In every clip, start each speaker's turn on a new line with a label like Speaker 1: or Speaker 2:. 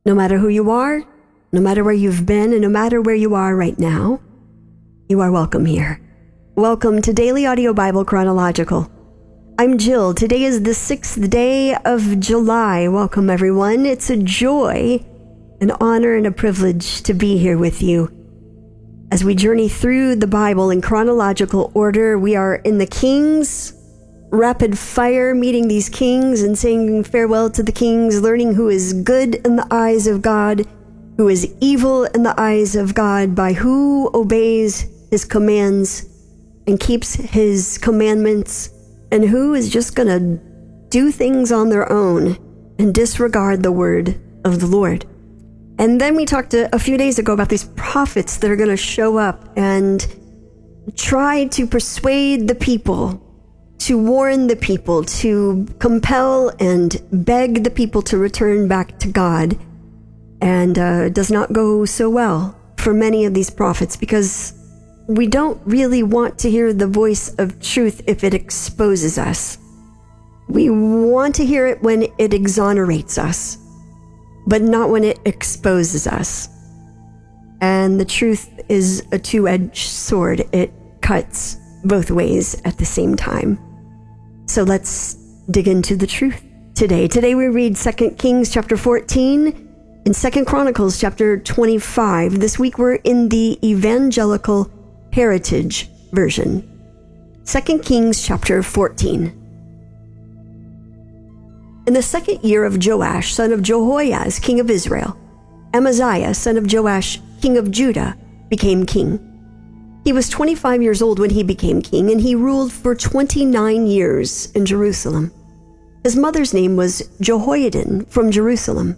Speaker 1: No matter who you are, no matter where you've been, and no matter where you are right now, you are welcome here. Welcome to Daily Audio Bible Chronological. I'm Jill. Today is the 6th day of July. Welcome, everyone. It's a joy, an honor, and a privilege to be here with you. As we journey through the Bible in chronological order, we are in the Kings, rapid fire, meeting these kings and saying farewell to the kings, learning who is good in the eyes of God, who is evil in the eyes of God, by who obeys his commands and keeps his commandments, and who is just going to do things on their own and disregard the word of the Lord. And then we talked a few days ago about these prophets that are going to show up and try to persuade the people, to warn the people, to compel and beg the people to return back to God. And it does not go so well for many of these prophets, because we don't really want to hear the voice of truth if it exposes us. We want to hear it when it exonerates us, but not when it exposes us. And the truth is a two-edged sword. It cuts both ways at the same time. So let's dig into the truth today. Today we read 2 Kings chapter 14 and 2 Chronicles chapter 25. This week we're in the Evangelical Heritage Version. 2 Kings chapter 14. In the 2nd year of Joash, son of Jehoahaz, king of Israel, Amaziah, son of Joash, king of Judah, became king. He was 25 years old when he became king, and he ruled for 29 years in Jerusalem. His mother's name was Jehoiadin from Jerusalem.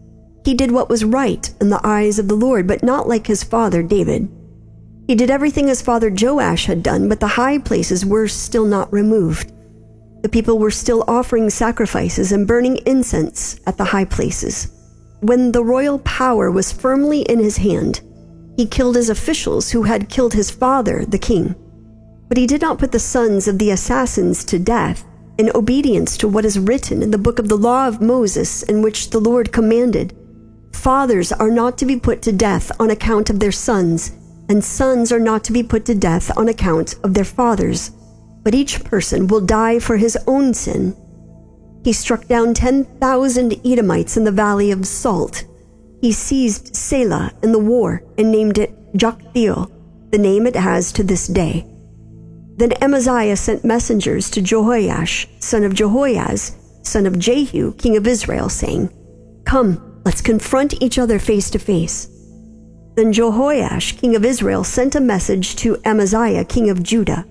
Speaker 1: He did what was right in the eyes of the Lord, but not like his father David. He did everything his father Joash had done, but the high places were still not removed. The people were still offering sacrifices and burning incense at the high places. When the royal power was firmly in his hand, he killed his officials who had killed his father, the king. But he did not put the sons of the assassins to death, in obedience to what is written in the book of the law of Moses, in which the Lord commanded, "Fathers are not to be put to death on account of their sons, and sons are not to be put to death on account of their fathers, but each person will die for his own sin." He struck down 10,000 Edomites in the valley of Salt. He seized Selah in the war and named it Joktheel, the name it has to this day. Then Amaziah sent messengers to Jehoash, son of Jehoahaz, son of Jehu, king of Israel, saying, "Come, let's confront each other face to face." Then Jehoash, king of Israel, sent a message to Amaziah, king of Judah.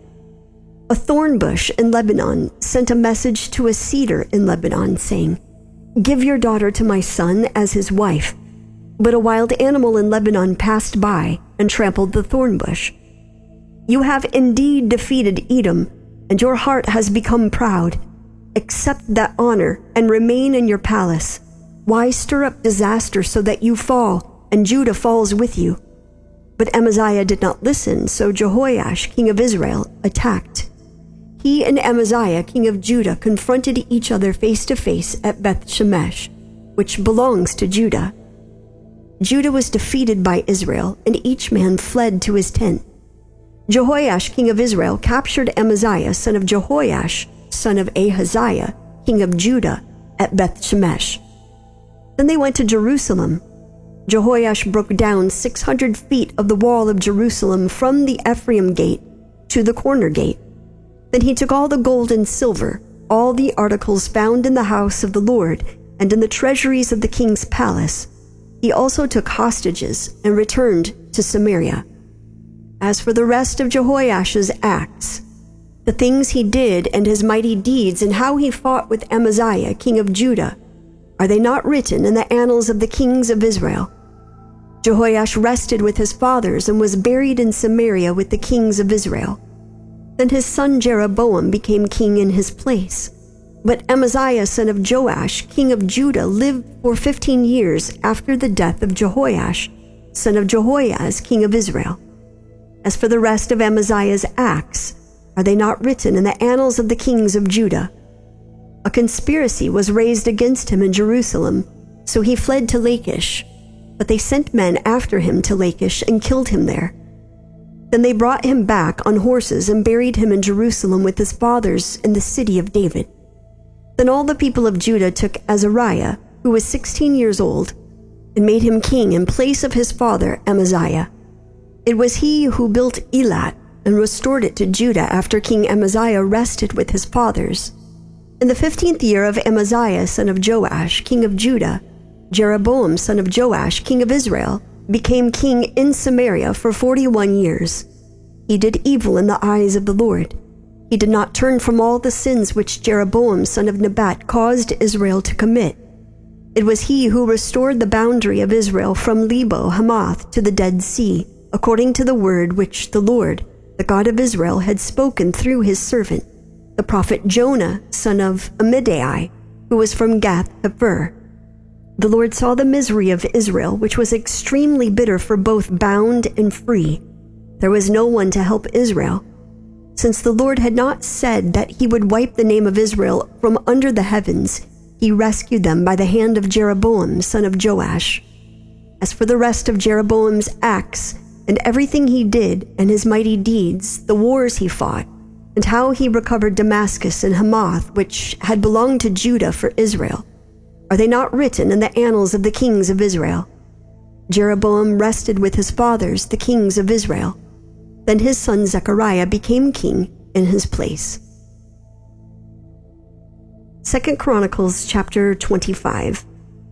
Speaker 1: A thorn bush in Lebanon sent a message to a cedar in Lebanon, saying, "Give your daughter to my son as his wife." But a wild animal in Lebanon passed by and trampled the thorn bush. "You have indeed defeated Edom, and your heart has become proud. Accept that honor and remain in your palace. Why stir up disaster so that you fall, and Judah falls with you?" But Amaziah did not listen, so Jehoash, king of Israel, attacked. He and Amaziah, king of Judah, confronted each other face to face at Beth Shemesh, which belongs to Judah. Judah was defeated by Israel, and each man fled to his tent. Jehoash, king of Israel, captured Amaziah, son of Jehoash, son of Ahaziah, king of Judah, at Beth Shemesh. Then they went to Jerusalem. Jehoash broke down 600 feet of the wall of Jerusalem from the Ephraim gate to the corner gate. Then he took all the gold and silver, all the articles found in the house of the Lord and in the treasuries of the king's palace. He also took hostages and returned to Samaria. As for the rest of Jehoash's acts, the things he did and his mighty deeds and how he fought with Amaziah, king of Judah, are they not written in the annals of the kings of Israel? Jehoash rested with his fathers and was buried in Samaria with the kings of Israel. Then his son Jeroboam became king in his place. But Amaziah, son of Joash, king of Judah, lived for 15 years after the death of Jehoash, son of Jehoahaz, king of Israel. As for the rest of Amaziah's acts, are they not written in the annals of the kings of Judah? A conspiracy was raised against him in Jerusalem, So he fled to Lachish, but they sent men after him to Lachish and killed him there. Then they brought him back on horses and buried him in Jerusalem with his fathers in the city of David. Then all the people of Judah took Azariah, who was 16 years old, and made him king in place of his father Amaziah. It was he who built Elat and restored it to Judah after King Amaziah rested with his fathers. In the 15th year of Amaziah son of Joash, king of Judah, Jeroboam son of Joash, king of Israel, became king in Samaria for 41 years. He did evil in the eyes of the Lord. He did not turn from all the sins which Jeroboam son of Nebat caused Israel to commit. It was he who restored the boundary of Israel from Lebo Hamath to the Dead Sea, according to the word which the Lord, the God of Israel, had spoken through his servant, the prophet Jonah son of Amittai, who was from Gath-hepher. The Lord saw the misery of Israel, which was extremely bitter for both bound and free. There was no one to help Israel, since the Lord had not said that he would wipe the name of Israel from under the heavens. He rescued them by the hand of Jeroboam son of Joash. As for the rest of Jeroboam's acts, and everything he did, and his mighty deeds, the wars he fought, and how he recovered Damascus and Hamath, which had belonged to Judah for Israel, are they not written in the annals of the kings of Israel? Jeroboam rested with his fathers, the kings of Israel. Then his son Zechariah became king in his place. 2 Chronicles chapter 25.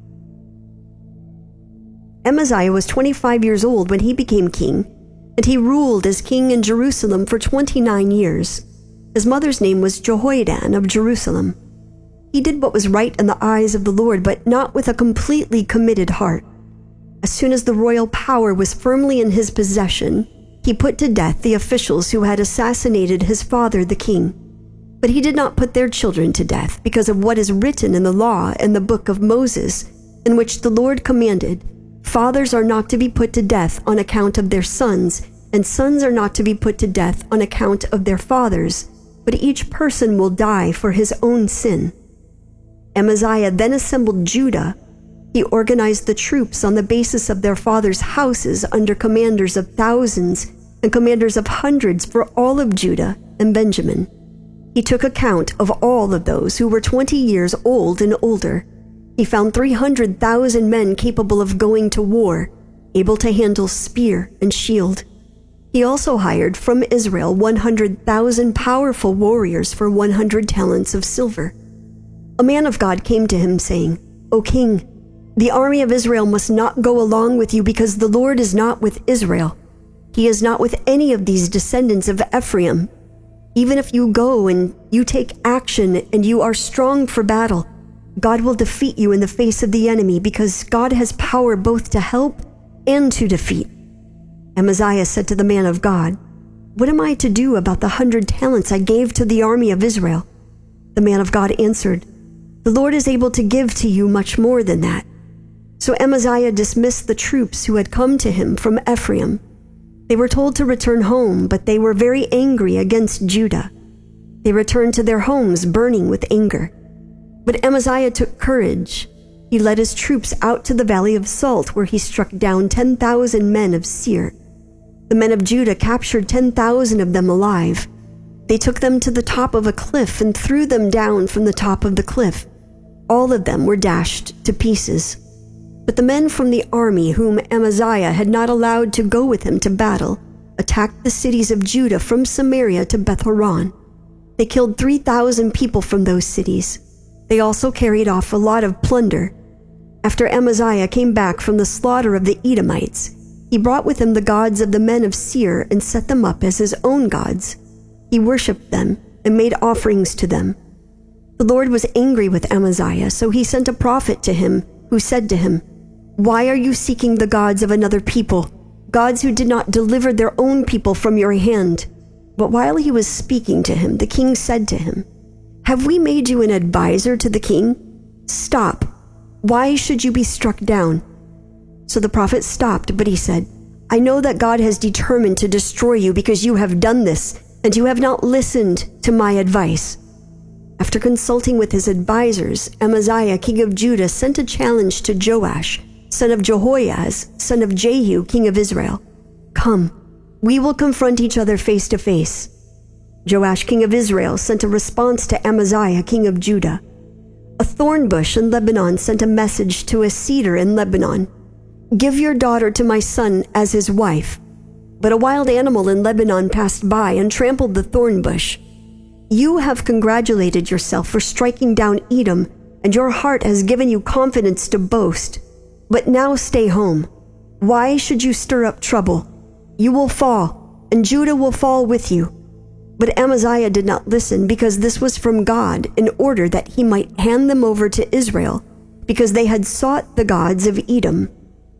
Speaker 1: Amaziah was 25 years old when he became king, and he ruled as king in Jerusalem for 29 years. His mother's name was Jehoiadan of Jerusalem. He did what was right in the eyes of the Lord, but not with a completely committed heart. As soon as the royal power was firmly in his possession, he put to death the officials who had assassinated his father the king. But he did not put their children to death because of what is written in the law in the book of Moses, in which the Lord commanded, "Fathers are not to be put to death on account of their sons, and sons are not to be put to death on account of their fathers, but each person will die for his own sin." Amaziah then assembled Judah. He organized the troops on the basis of their fathers' houses under commanders of thousands and commanders of hundreds for all of Judah and Benjamin. He took account of all of those who were 20 years old and older. He found 300,000 men capable of going to war, able to handle spear and shield. He also hired from Israel 100,000 powerful warriors for 100 talents of silver. A man of God came to him saying, "O king, the army of Israel must not go along with you because the Lord is not with Israel. He is not with any of these descendants of Ephraim. Even if you go and you take action and you are strong for battle, God will defeat you in the face of the enemy because God has power both to help and to defeat." Amaziah said to the man of God, "What am I to do about the 100 talents I gave to the army of Israel?" The man of God answered, "The Lord is able to give to you much more than that." So Amaziah dismissed the troops who had come to him from Ephraim. They were told to return home, but they were very angry against Judah. They returned to their homes burning with anger. But Amaziah took courage. He led his troops out to the valley of Salt, where he struck down 10,000 men of Seir. The men of Judah captured 10,000 of them alive. They took them to the top of a cliff and threw them down from the top of the cliff. All of them were dashed to pieces. But the men from the army whom Amaziah had not allowed to go with him to battle attacked the cities of Judah from Samaria to Beth-horon. They killed 3,000 people from those cities. They also carried off a lot of plunder. After Amaziah came back from the slaughter of the Edomites, he brought with him the gods of the men of Seir and set them up as his own gods. He worshipped them and made offerings to them. The Lord was angry with Amaziah, so he sent a prophet to him who said to him, "Why are you seeking the gods of another people, gods who did not deliver their own people from your hand?" But while he was speaking to him, the king said to him, "Have we made you an advisor to the king? Stop. Why should you be struck down?" So the prophet stopped, but he said, "I know that God has determined to destroy you because you have done this, and you have not listened to my advice." After consulting with his advisors, Amaziah, king of Judah, sent a challenge to Joash, son of Jehoahaz, son of Jehu, king of Israel. "Come, we will confront each other face to face." Joash, king of Israel, sent a response to Amaziah, king of Judah. A thorn bush in Lebanon sent a message to a cedar in Lebanon. "Give your daughter to my son as his wife." But a wild animal in Lebanon passed by and trampled the thorn bush. "You have congratulated yourself for striking down Edom, and your heart has given you confidence to boast. But now stay home. Why should you stir up trouble? You will fall, and Judah will fall with you." But Amaziah did not listen, because this was from God, in order that he might hand them over to Israel, because they had sought the gods of Edom.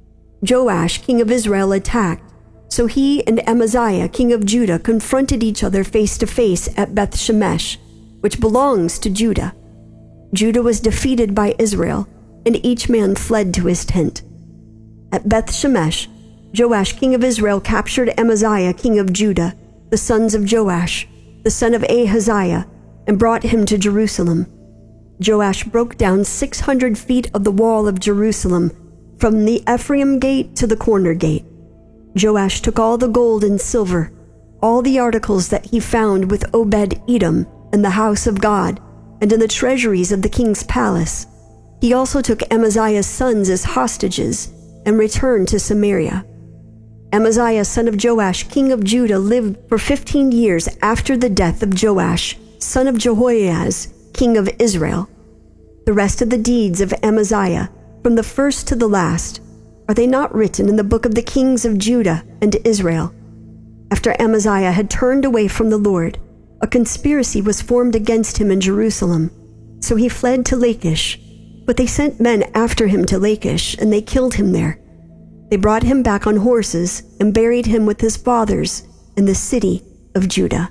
Speaker 1: Joash, king of Israel, attacked. So he and Amaziah, king of Judah, confronted each other face to face at Beth Shemesh, which belongs to Judah. Judah was defeated by Israel, and each man fled to his tent. At Beth Shemesh, Joash, king of Israel, captured Amaziah, king of Judah, the sons of Joash, the son of Ahaziah, and brought him to Jerusalem. Joash broke down 600 feet of the wall of Jerusalem, from the Ephraim gate to the corner gate. Joash took all the gold and silver, all the articles that he found with Obed-Edom in the house of God and in the treasuries of the king's palace. He also took Amaziah's sons as hostages and returned to Samaria. Amaziah, son of Joash, king of Judah, lived for 15 years after the death of Joash, son of Jehoahaz, king of Israel. The rest of the deeds of Amaziah, from the first to the last, are they not written in the book of the kings of Judah and Israel? After Amaziah had turned away from the Lord, a conspiracy was formed against him in Jerusalem. So he fled to Lachish, but they sent men after him to Lachish, and they killed him there. They brought him back on horses and buried him with his fathers in the city of Judah.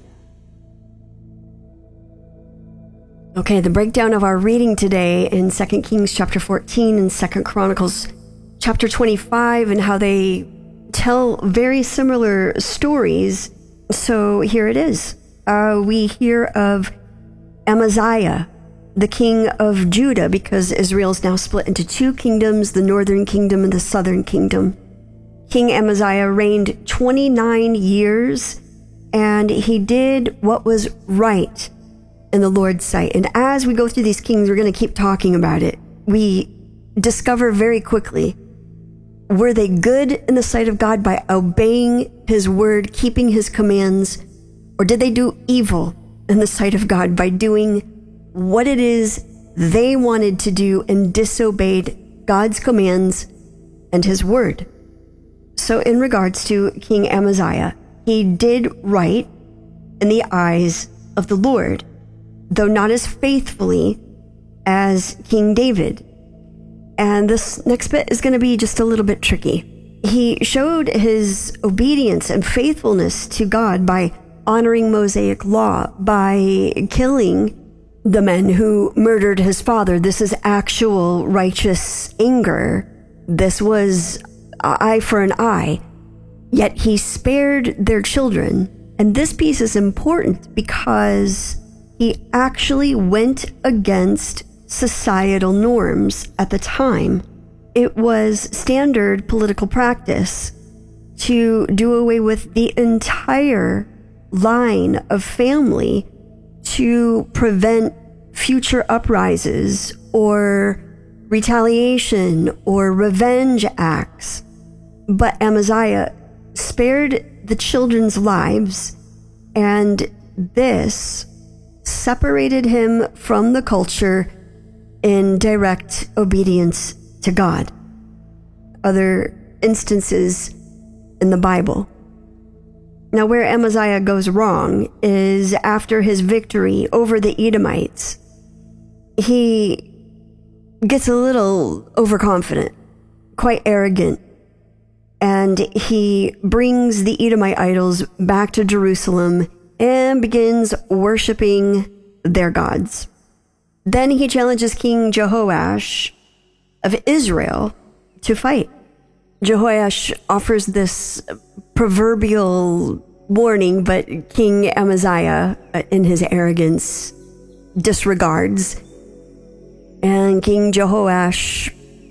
Speaker 1: Okay, the breakdown of our reading today in 2 Kings chapter 14 and 2 Chronicles chapter 25, and how they tell very similar stories. So here it is. We hear of Amaziah, the king of Judah, because Israel is now split into two kingdoms, the northern kingdom and the southern kingdom. King Amaziah reigned 29 years, and he did what was right in the Lord's sight. And as we go through these kings, we're going to keep talking about it. We discover very quickly, were they good in the sight of God by obeying his word, keeping his commands, or did they do evil in the sight of God by doing what it is they wanted to do and disobeyed God's commands and his word? So in regards to King Amaziah, he did right in the eyes of the Lord, though not as faithfully as King David. And this next bit is going to be just a little bit tricky. He showed his obedience and faithfulness to God by honoring Mosaic law, by killing the men who murdered his father. This is actual righteous anger. This was eye for an eye. Yet he spared their children. And this piece is important because he actually went against societal norms at the time. It was standard political practice to do away with the entire line of family to prevent future uprises or retaliation or revenge acts. But Amaziah spared the children's lives, and this separated him from the culture in direct obedience to God. Other instances in the Bible. Now, where Amaziah goes wrong is after his victory over the Edomites. He gets a little overconfident, quite arrogant, and he brings the Edomite idols back to Jerusalem and begins worshiping their gods. Then he challenges King Jehoash of Israel to fight. Jehoash offers this proverbial warning, but King Amaziah, in his arrogance, disregards. And King Jehoash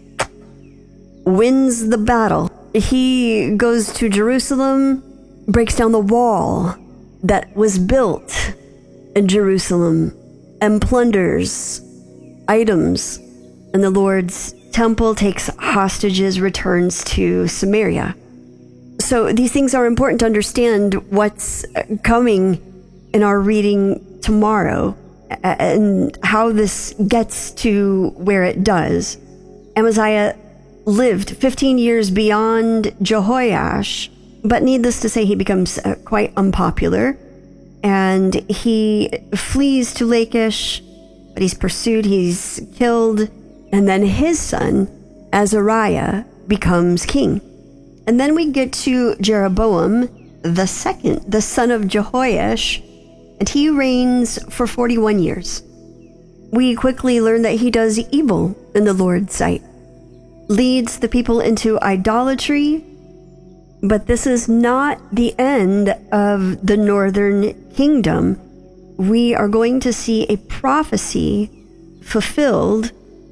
Speaker 1: wins the battle. He goes to Jerusalem, breaks down the wall that was built in Jerusalem, and plunders items in the Lord's temple, takes hostages, returns to Samaria. So these things are important to understand what's coming in our reading tomorrow and how this gets to where it does. Amaziah lived 15 years beyond Jehoash, but needless to say, he becomes quite unpopular, and he flees to Lachish, but he's pursued, he's killed, and then his son, Azariah, becomes king. And then we get to Jeroboam the second, the son of Jehoash, and he reigns for 41 years. We quickly learn that he does evil in the Lord's sight, leads the people into idolatry, but this is not the end of the northern kingdom. We are going to see a prophecy fulfilled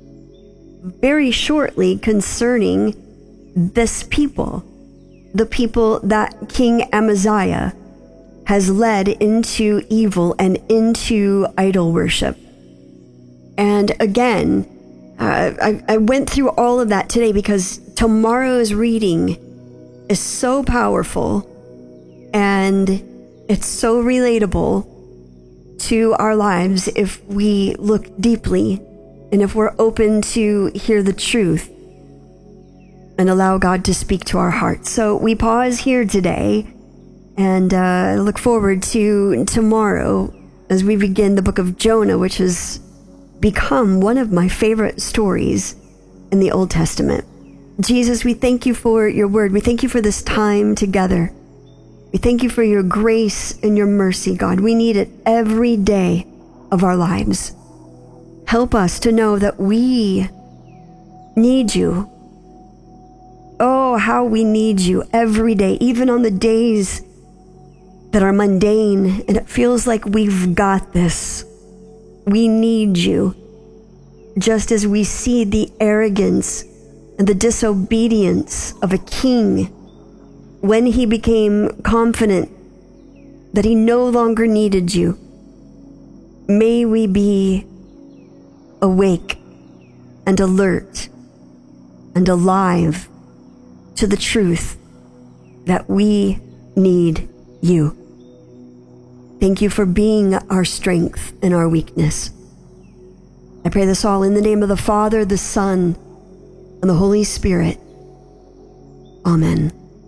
Speaker 1: very shortly concerning this people, the people that King Amaziah has led into evil and into idol worship. And again, I went through all of that today because tomorrow's reading is so powerful and it's so relatable to our lives if we look deeply and if we're open to hear the truth and allow God to speak to our hearts. So we pause here today and look forward to tomorrow as we begin the book of Jonah, which has become one of my favorite stories in the Old Testament. Jesus, we thank you for your word. We thank you for this time together. We thank you for your grace and your mercy, God. We need it every day of our lives. Help us to know that we need you. Oh, how we need you every day, even on the days that are mundane and it feels like we've got this. We need you. Just as we see the arrogance and the disobedience of a king when he became confident that he no longer needed you. May we be awake and alert and alive to the truth that we need you. Thank you for being our strength and our weakness. I pray this all in the name of the Father, the Son, and the Holy Spirit. Amen.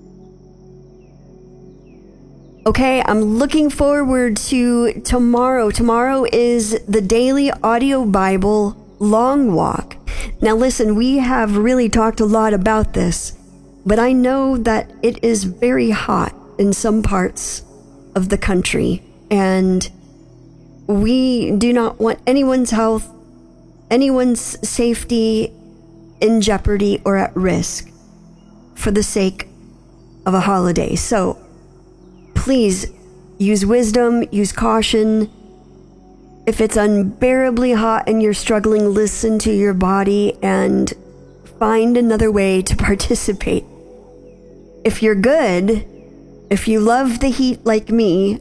Speaker 1: Okay, I'm looking forward to tomorrow. Tomorrow is the Daily Audio Bible Long Walk. Now listen, we have really talked a lot about this, but I know that it is very hot in some parts of the country, and we do not want anyone's health, anyone's safety in jeopardy or at risk for the sake of a holiday. So please use wisdom, use caution. If it's unbearably hot and you're struggling, listen to your body and find another way to participate. If you're good, if you love the heat like me,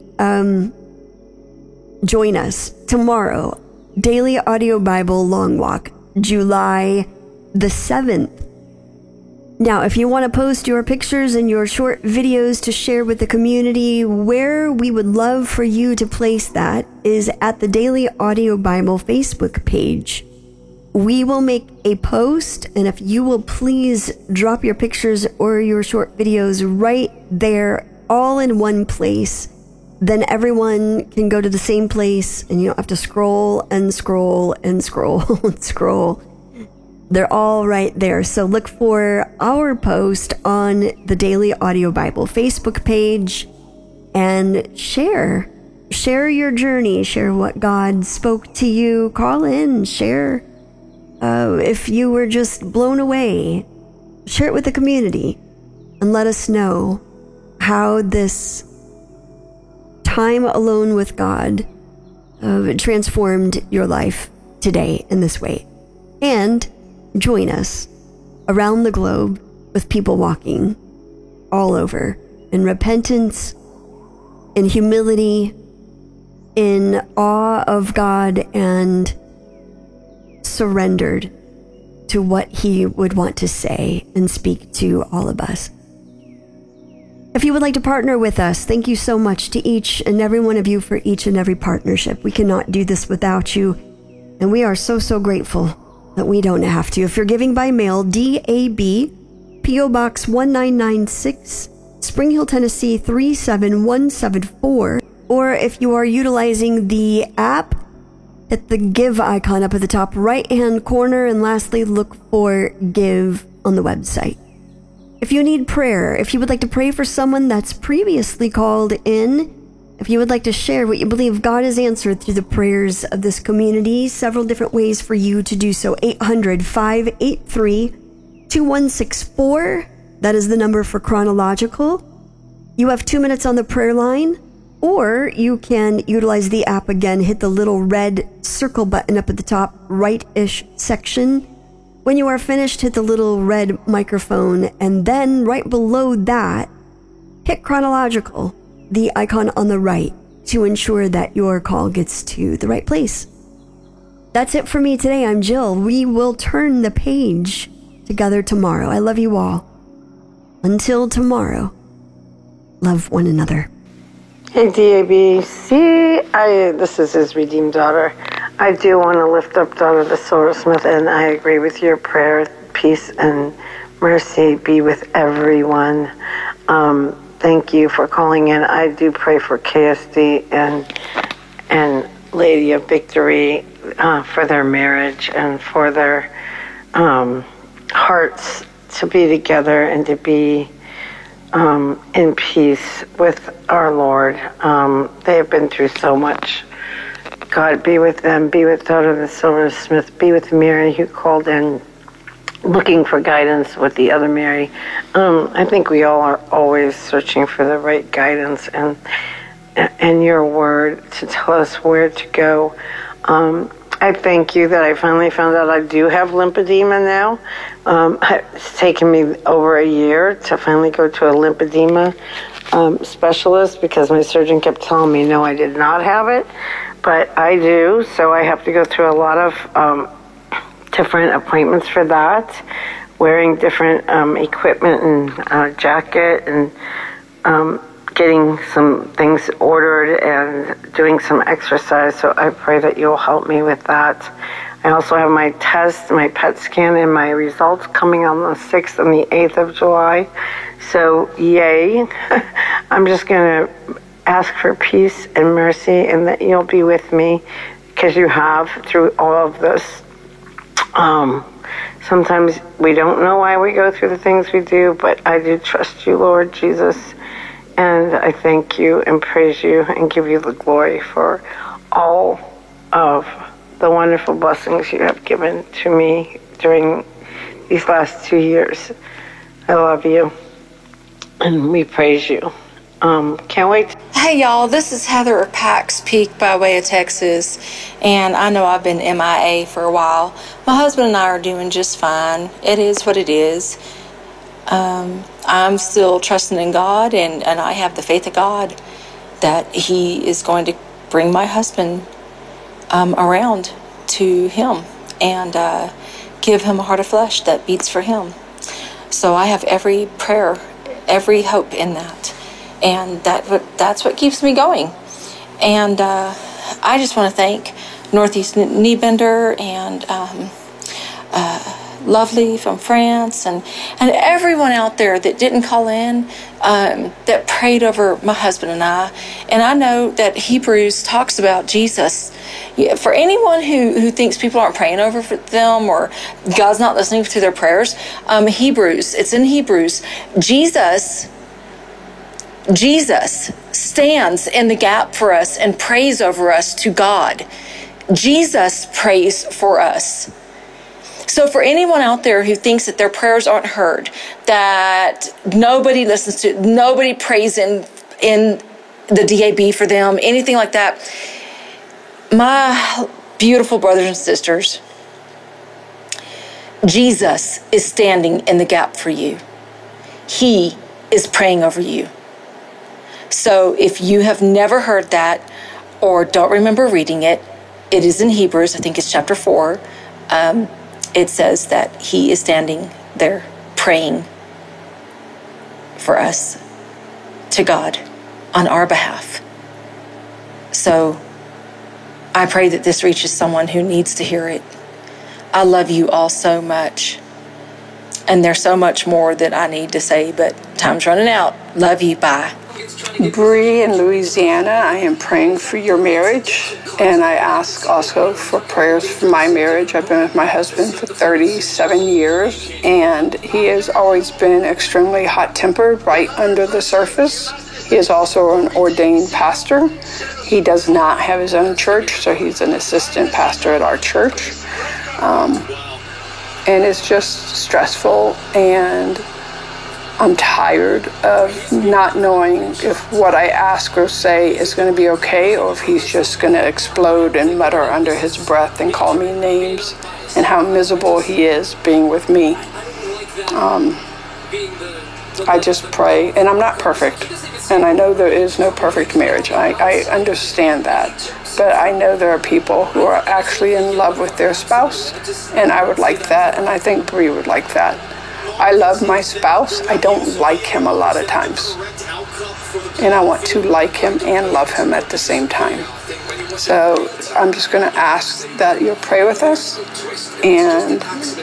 Speaker 1: join us tomorrow. Daily Audio Bible Long Walk, July the 7th. Now, if you want to post your pictures and your short videos to share with the community, where we would love for you to place that is at the Daily Audio Bible Facebook page. We will make a post, and if you will please drop your pictures or your short videos right there, all in one place, then everyone can go to the same place and you don't have to scroll and scroll and scroll and scroll. They're all right there. So look for our post on the Daily Audio Bible Facebook page and share your journey, share what God spoke to you, call in, share if you were just blown away, share it with the community and let us know how this time alone with God transformed your life today in this way. And join us around the globe with people walking all over in repentance, in humility, in awe of God, and surrendered to what He would want to say and speak to all of us. If you would like to partner with us, thank you so much to each and every one of you for each and every partnership. We cannot do this without you, and we are so, so grateful that we don't have to. If you're giving by mail, DAB, P.O. Box 1996, Spring Hill, Tennessee 37174, or if you are utilizing the app, hit the Give icon up at the top right-hand corner, and lastly, look for Give on the website. If you need prayer, if you would like to pray for someone that's previously called in, if you would like to share what you believe God has answered through the prayers of this community, several different ways for you to do so. 800-583-2164. That is the number for Chronological. You have 2 minutes on the prayer line, or you can utilize the app again. Hit the little red circle button up at the top right-ish section. When you are finished, hit the little red microphone, and then right below that, hit Chronological, the icon on the right, to ensure that your call gets to the right place. That's it for me today. I'm Jill. We will turn the page together tomorrow. I love you all. Until tomorrow, love one another.
Speaker 2: Hey, DAB. This is his redeemed daughter. I do want to lift up daughter the silversmith, and I agree with your prayer. Peace and mercy be with everyone. Thank you for calling in. I do pray for KSD and Lady of Victory for their marriage and for their hearts to be together and to be in peace with our Lord. They have been through so much. God be with them, be with daughter the silversmith, be with Mary who called in looking for guidance with the other Mary. I think we all are always searching for the right guidance and your word to tell us where to go. I thank you that I finally found out I do have lymphedema now. It's taken me over a year to finally go to a lymphedema specialist because my surgeon kept telling me, no, I did not have it, but I do. So I have to go through a lot of different appointments for that, wearing different equipment and jacket and getting some things ordered and doing some exercise. So I pray that you'll help me with that. I also have my test, my PET scan, and my results coming on the 6th and the 8th of July. So yay. I'm just going to ask for peace and mercy and that you'll be with me because you have through all of this. Sometimes we don't know why we go through the things we do, but I do trust you, Lord Jesus. And I thank you and praise you and give you the glory for all of the wonderful blessings you have given to me during these last 2 years. I love you and we praise you. Can't wait.
Speaker 3: Hey y'all, this is Heather of Pax Peak by way of Texas, and I know I've been MIA for a while. My husband and I are doing just fine. It is what it is. I'm still trusting in God, and I have the faith of God that He is going to bring my husband around to Him and give him a heart of flesh that beats for Him. So I have every prayer, every hope in that, and that's what keeps me going. And I just want to thank Northeast Kneebender and Lovely from France and everyone out there that didn't call in, that prayed over my husband and I. And I know that Hebrews talks about Jesus. For anyone who thinks people aren't praying over for them or God's not listening to their prayers, Hebrews, it's in Hebrews, Jesus stands in the gap for us and prays over us to God. Jesus prays for us. So for anyone out there who thinks that their prayers aren't heard, that nobody listens to, nobody prays in the DAB for them, anything like that, My beautiful brothers and sisters, Jesus is standing in the gap for you. He is praying over you. So if you have never heard that or don't remember reading it, it is in Hebrews, I think it's chapter 4. It says that he is standing there praying for us to God on our behalf. So I pray that this reaches someone who needs to hear it. I love you all so much. And there's so much more that I need to say, but time's running out. Love you. Bye.
Speaker 4: Bree in Louisiana, I am praying for your marriage, and I ask also for prayers for my marriage. I've been with my husband for 37 years, and he has always been extremely hot-tempered right under the surface. He is also an ordained pastor. He does not have his own church, so he's an assistant pastor at our church. And it's just stressful, and I'm tired of not knowing if what I ask or say is going to be okay, or if he's just going to explode and mutter under his breath and call me names, and how miserable he is being with me. I just pray, and I'm not perfect, and I know there is no perfect marriage. I understand that, but I know there are people who are actually in love with their spouse, and I would like that, and I think Bree would like that. I love my spouse. I don't like him a lot of times, and I want to like him and love him at the same time. So I'm just going to ask that you'll pray with us, and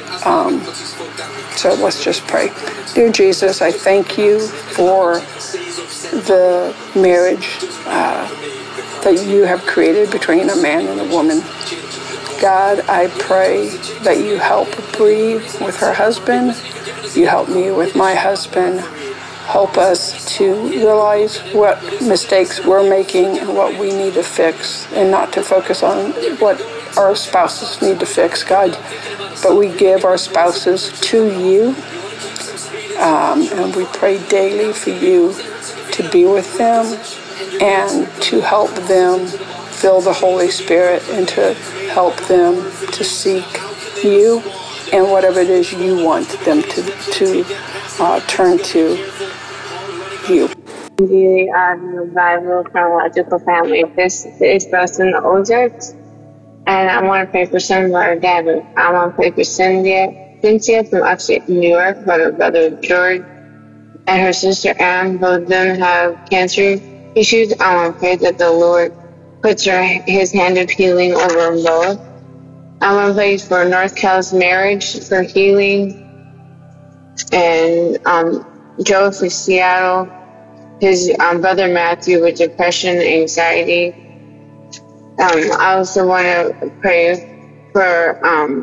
Speaker 4: so let's just pray. Dear Jesus, I thank you for the marriage that you have created between a man and a woman. God, I pray that you help Bree with her husband. You help me with my husband. Help us to realize what mistakes we're making and what we need to fix, and not to focus on what our spouses need to fix, God. But we give our spouses to you, and we pray daily for you to be with them and to help them feel the Holy Spirit, and to help them to seek you and whatever it is you want them to turn to you.
Speaker 5: The Bible chronological family. This is based in the Ozarks, and I want to pray for some of our dad. I want to pray for Cynthia from upstate New York, for her brother George and her sister Anne. Both of them have cancer issues. I want to pray that the Lord puts his hand of healing over them both. I want to pray for North Cal's marriage, for healing, and Joe for Seattle, his brother Matthew with depression, anxiety. I also want to pray for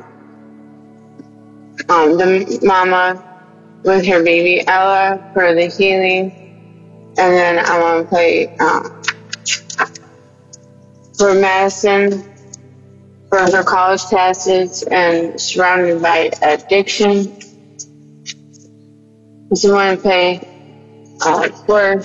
Speaker 5: the mama with her baby Ella, for the healing. And then I want to pray for Madison, for her college passes and surrounded by addiction. I just want to pray for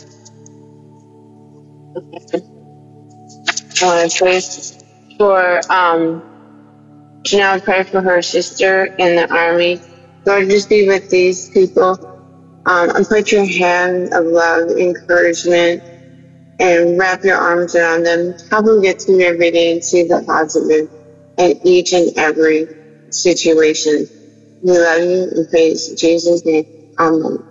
Speaker 5: Janelle, pray for her sister in the Army. Lord, just be with these people. And put your hand of love, encouragement, and wrap your arms around them. Help them get through every day and see the positive in each and every situation. We love you and praise Jesus' name. Amen.